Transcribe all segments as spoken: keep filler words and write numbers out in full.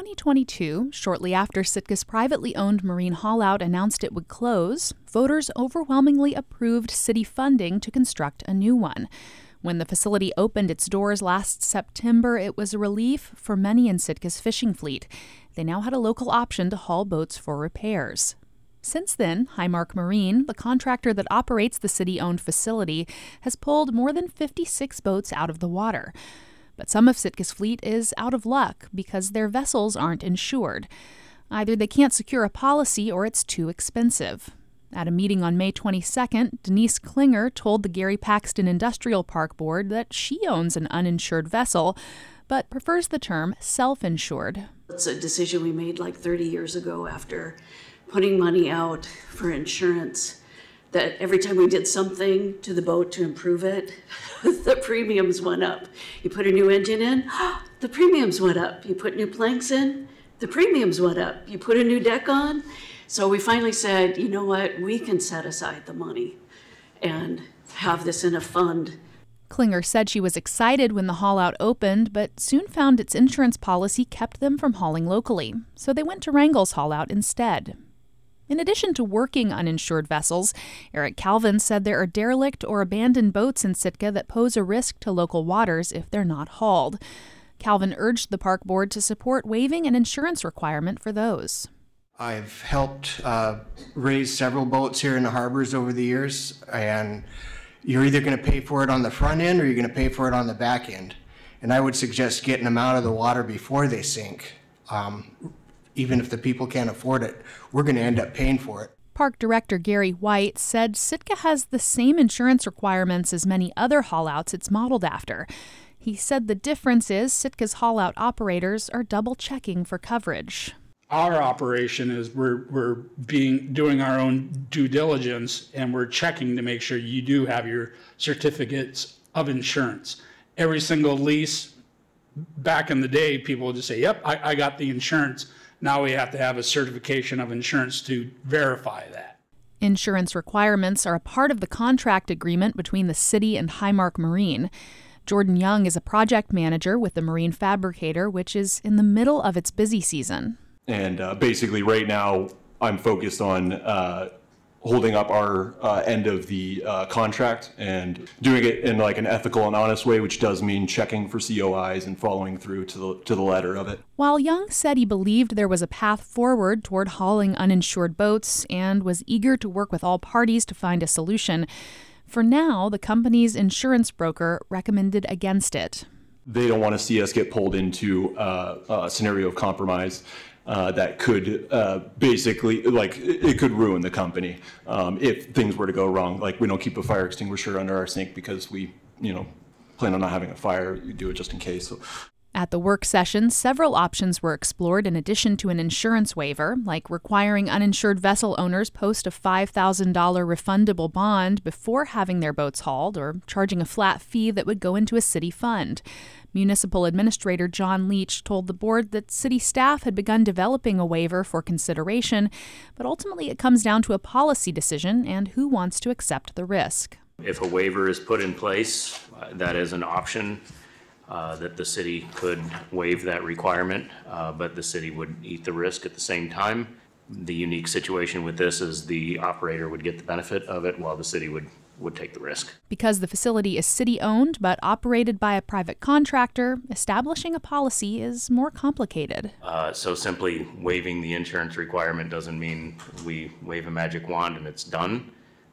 twenty twenty-two, shortly after Sitka's privately owned marine haulout announced it would close, voters overwhelmingly approved city funding to construct a new one. When the facility opened its doors last September, it was a relief for many in Sitka's fishing fleet. They now had a local option to haul boats for repairs. Since then, Highmark Marine, the contractor that operates the city-owned facility, has pulled more than fifty-six boats out of the water. But some of Sitka's fleet is out of luck because their vessels aren't insured. Either they can't secure a policy or it's too expensive. At a meeting on May twenty-second, Denise Klinger told the Gary Paxton Industrial Park Board that she owns an uninsured vessel, but prefers the term self-insured. It's a decision we made like thirty years ago after putting money out for insurance, that every time we did something to the boat to improve it, the premiums went up. You put a new engine in, the premiums went up. You put new planks in, the premiums went up. You put a new deck on. So we finally said, you know what, we can set aside the money and have this in a fund. Klinger said she was excited when the haulout opened, but soon found its insurance policy kept them from hauling locally. So they went to Wrangell's haulout instead. In addition to working uninsured vessels, Eric Calvin said there are derelict or abandoned boats in Sitka that pose a risk to local waters if they're not hauled. Calvin urged the park board to support waiving an insurance requirement for those. I've helped uh, raise several boats here in the harbors over the years, and you're either going to pay for it on the front end or you're going to pay for it on the back end. And I would suggest getting them out of the water before they sink. Um, Even if the people can't afford it, we're going to end up paying for it. Park Director Gary White said Sitka has the same insurance requirements as many other haulouts it's modeled after. He said the difference is Sitka's haulout operators are double-checking for coverage. Our operation is we're we're being doing our own due diligence, and we're checking to make sure you do have your certificates of insurance. Every single lease, back in the day, people would just say, yep, I, I got the insurance. Now we have to have a certification of insurance to verify that. Insurance requirements are a part of the contract agreement between the city and Highmark Marine. Jordan Young is a project manager with the Marine Fabricator, which is in the middle of its busy season. And uh, basically right now I'm focused on uh, holding up our uh, end of the uh, contract and doing it in like an ethical and honest way, which does mean checking for C O Is and following through to the to the letter of it. While Young said he believed there was a path forward toward hauling uninsured boats and was eager to work with all parties to find a solution, for now the company's insurance broker recommended against it. They don't want to see us get pulled into uh, a scenario of compromise. Uh, that could uh, basically, like, it could ruin the company um, if things were to go wrong. Like, we don't keep a fire extinguisher under our sink because we, you know, plan on not having a fire. We do it just in case. So. At the work session, several options were explored in addition to an insurance waiver, like requiring uninsured vessel owners post a five thousand dollars refundable bond before having their boats hauled, or charging a flat fee that would go into a city fund. Municipal Administrator John Leach told the board that city staff had begun developing a waiver for consideration, but ultimately it comes down to a policy decision and who wants to accept the risk. If a waiver is put in place, uh, that is an option uh, that the city could waive that requirement, uh, but the city would eat the risk at the same time. The unique situation with this is the operator would get the benefit of it while the city would would take the risk. Because the facility is city-owned but operated by a private contractor, establishing a policy is more complicated. Uh, so simply waiving the insurance requirement doesn't mean we wave a magic wand and it's done.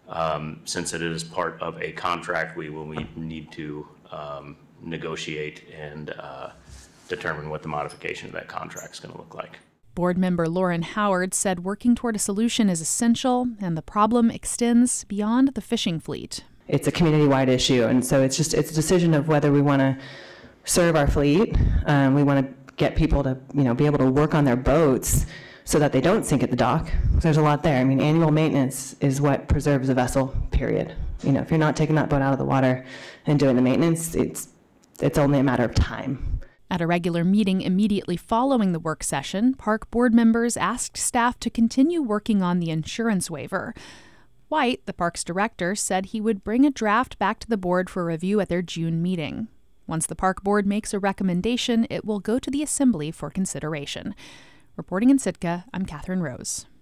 Um, since it is part of a contract, we will need to um, negotiate and uh, determine what the modification of that contract is going to look like. Board member Lauren Howard said working toward a solution is essential, and the problem extends beyond the fishing fleet. It's a community-wide issue, and so it's just it's a decision of whether we want to serve our fleet. Um, we want to get people to you know be able to work on their boats so that they don't sink at the dock. There's a lot there. I mean, annual maintenance is what preserves a vessel. Period. You know, if you're not taking that boat out of the water and doing the maintenance, it's it's only a matter of time. At a regular meeting immediately following the work session, park board members asked staff to continue working on the insurance waiver. White, the park's director, said he would bring a draft back to the board for review at their June meeting. Once the park board makes a recommendation, it will go to the assembly for consideration. Reporting in Sitka, I'm Catherine Rose.